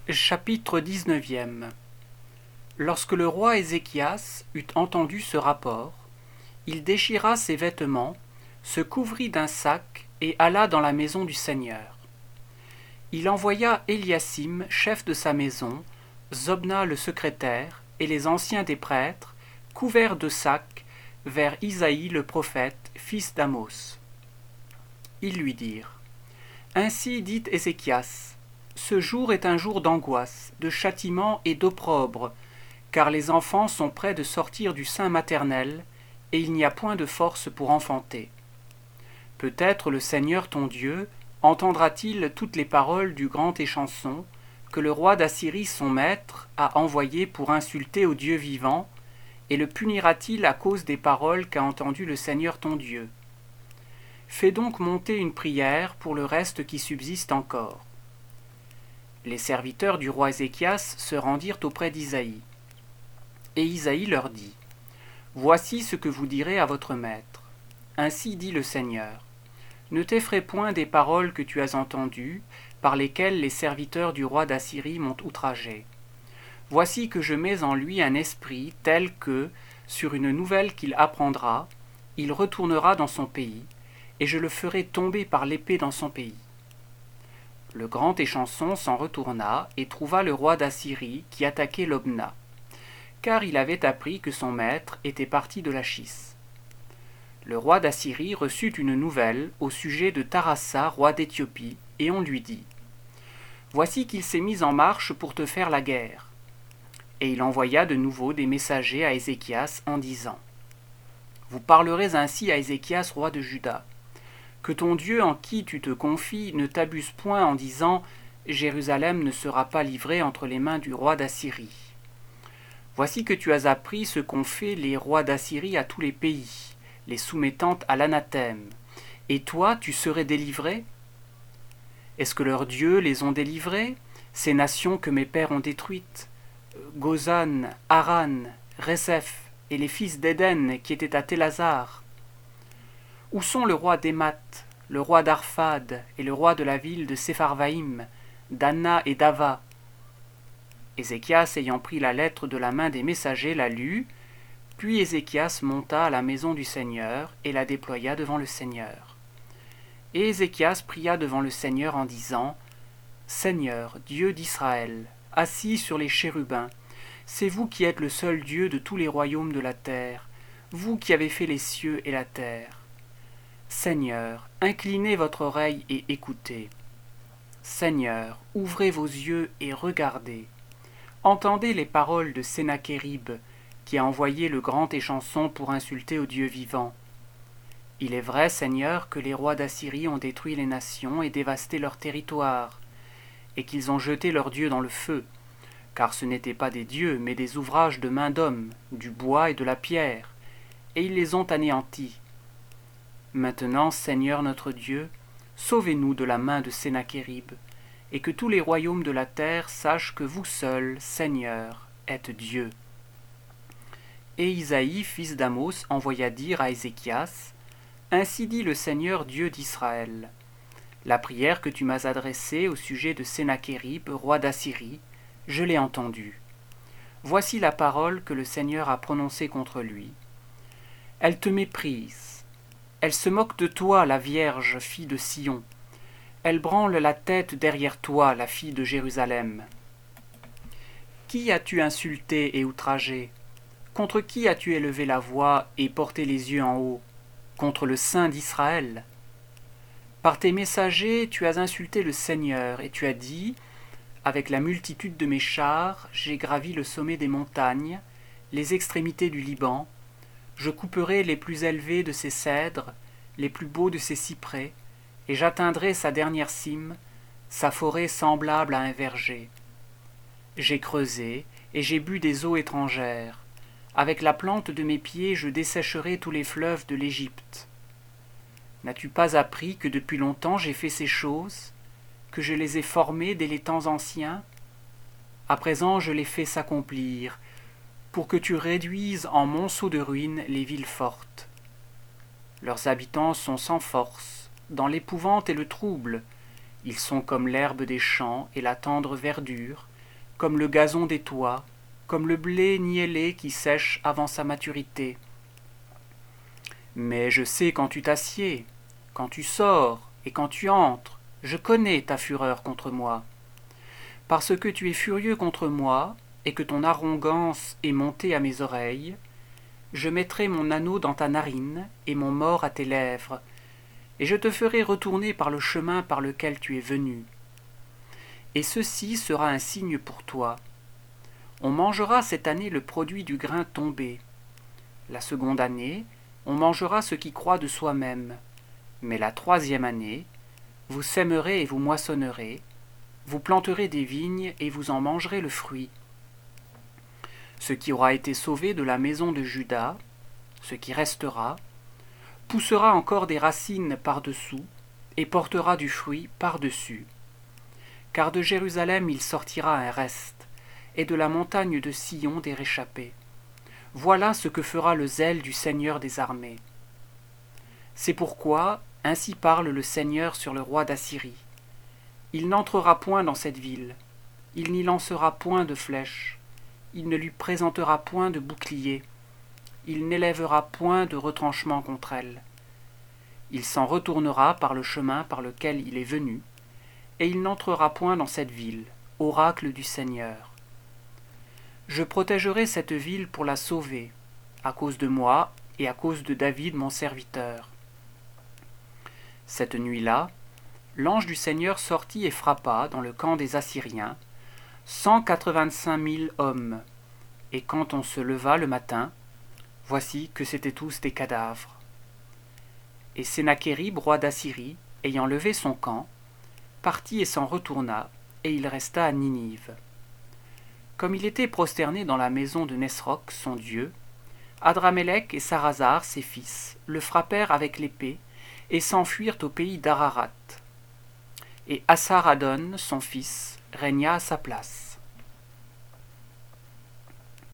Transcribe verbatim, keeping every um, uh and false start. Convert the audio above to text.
Chapitre dix-neuvième. Lorsque le roi Ézéchias eut entendu ce rapport, il déchira ses vêtements, se couvrit d'un sac et alla dans la maison du Seigneur. Il envoya Éliasim, chef de sa maison, Zobna le secrétaire et les anciens des prêtres, couverts de sacs, vers Isaïe le prophète, fils d'Amos. Ils lui dirent : Ainsi dit Ézéchias, ce jour est un jour d'angoisse, de châtiment et d'opprobre, car les enfants sont près de sortir du sein maternel, et il n'y a point de force pour enfanter. Peut-être le Seigneur ton Dieu entendra-t-il toutes les paroles du grand échanson que le roi d'Assyrie son maître a envoyé pour insulter au Dieu vivant, et le punira-t-il à cause des paroles qu'a entendues le Seigneur ton Dieu. Fais donc monter une prière pour le reste qui subsiste encore. Les serviteurs du roi Ézéchias se rendirent auprès d'Isaïe. Et Isaïe leur dit : Voici ce que vous direz à votre maître. Ainsi dit le Seigneur : Ne t'effraie point des paroles que tu as entendues, par lesquelles les serviteurs du roi d'Assyrie m'ont outragé. Voici que je mets en lui un esprit tel que, sur une nouvelle qu'il apprendra, il retournera dans son pays, et je le ferai tomber par l'épée dans son pays. Le grand échanson s'en retourna et trouva le roi d'Assyrie qui attaquait Lobna, car il avait appris que son maître était parti de Lachis. Le roi d'Assyrie reçut une nouvelle au sujet de Tarassa, roi d'Éthiopie, et on lui dit : Voici qu'il s'est mis en marche pour te faire la guerre. Et il envoya de nouveau des messagers à Ézéchias en disant : Vous parlerez ainsi à Ézéchias, roi de Juda. Que ton Dieu en qui tu te confies ne t'abuse point en disant : Jérusalem ne sera pas livrée entre les mains du roi d'Assyrie. Voici que tu as appris ce qu'ont fait les rois d'Assyrie à tous les pays, les soumettant à l'anathème. Et toi, tu serais délivré ? Est-ce que leurs dieux les ont délivrés, ces nations que mes pères ont détruites, Gozan, Haran, Rézeph et les fils d'Éden qui étaient à Télazar ? Où sont le roi d'Émat, le roi d'Arphad et le roi de la ville de Sepharvaïm, d'Anna et d'Ava ? Ézéchias, ayant pris la lettre de la main des messagers, la lut, puis Ézéchias monta à la maison du Seigneur et la déploya devant le Seigneur. Et Ézéchias pria devant le Seigneur en disant : Seigneur, Dieu d'Israël, assis sur les chérubins, c'est vous qui êtes le seul Dieu de tous les royaumes de la terre, vous qui avez fait les cieux et la terre. Seigneur, inclinez votre oreille et écoutez. Seigneur, ouvrez vos yeux et regardez. Entendez les paroles de Sennachérib, qui a envoyé le grand échanson pour insulter au Dieu vivant. Il est vrai, Seigneur, que les rois d'Assyrie ont détruit les nations et dévasté leur territoire, et qu'ils ont jeté leurs dieux dans le feu, car ce n'étaient pas des dieux, mais des ouvrages de main d'homme, du bois et de la pierre, et ils les ont anéantis. Maintenant, Seigneur notre Dieu, sauvez-nous de la main de Sennachérib, et que tous les royaumes de la terre sachent que vous seul, Seigneur, êtes Dieu. Et Isaïe, fils d'Amos, envoya dire à Ézéchias : Ainsi dit le Seigneur Dieu d'Israël. La prière que tu m'as adressée au sujet de Sennachérib, roi d'Assyrie, je l'ai entendue. Voici la parole que le Seigneur a prononcée contre lui. Elle te méprise. Elle se moque de toi, la Vierge, fille de Sion. Elle branle la tête derrière toi, la fille de Jérusalem. Qui as-tu insulté et outragé ? Contre qui as-tu élevé la voix et porté les yeux en haut ? Contre le Saint d'Israël. Par tes messagers, tu as insulté le Seigneur, et tu as dit : Avec la multitude de mes chars, j'ai gravi le sommet des montagnes, les extrémités du Liban. Je couperai les plus élevés de ses cèdres, les plus beaux de ses cyprès, et j'atteindrai sa dernière cime, sa forêt semblable à un verger. J'ai creusé, et j'ai bu des eaux étrangères. Avec la plante de mes pieds, je dessécherai tous les fleuves de l'Égypte. N'as-tu pas appris que depuis longtemps j'ai fait ces choses, que je les ai formées dès les temps anciens ? À présent je les fais s'accomplir, pour que tu réduises en monceaux de ruines les villes fortes. Leurs habitants sont sans force, dans l'épouvante et le trouble. Ils sont comme l'herbe des champs et la tendre verdure, comme le gazon des toits, comme le blé niellé qui sèche avant sa maturité. Mais je sais quand tu t'assieds, quand tu sors et quand tu entres, je connais ta fureur contre moi. Parce que tu es furieux contre moi et que ton arrogance est montée à mes oreilles, je mettrai mon anneau dans ta narine et mon mors à tes lèvres, et je te ferai retourner par le chemin par lequel tu es venu. Et ceci sera un signe pour toi. On mangera cette année le produit du grain tombé. La seconde année, on mangera ce qui croît de soi-même. Mais la troisième année, vous sèmerez et vous moissonnerez, vous planterez des vignes et vous en mangerez le fruit. Ce qui aura été sauvé de la maison de Juda, ce qui restera, poussera encore des racines par-dessous et portera du fruit par-dessus. Car de Jérusalem il sortira un reste, et de la montagne de Sion des réchappés. Voilà ce que fera le zèle du Seigneur des armées. C'est pourquoi, ainsi parle le Seigneur sur le roi d'Assyrie. Il n'entrera point dans cette ville, il n'y lancera point de flèches, il ne lui présentera point de bouclier, il n'élèvera point de retranchement contre elle. Il s'en retournera par le chemin par lequel il est venu, et il n'entrera point dans cette ville, oracle du Seigneur. Je protégerai cette ville pour la sauver, à cause de moi et à cause de David mon serviteur. Cette nuit-là, l'ange du Seigneur sortit et frappa dans le camp des Assyriens cent quatre-vingt-cinq mille hommes, et quand on se leva le matin, voici que c'étaient tous des cadavres. Et Sennachérib, roi d'Assyrie, ayant levé son camp, partit et s'en retourna, et il resta à Ninive. Comme il était prosterné dans la maison de Nesroc, son dieu, Adramélec et Sarazar, ses fils, le frappèrent avec l'épée, et s'enfuirent au pays d'Ararat. Et Assaradon, son fils, régna à sa place.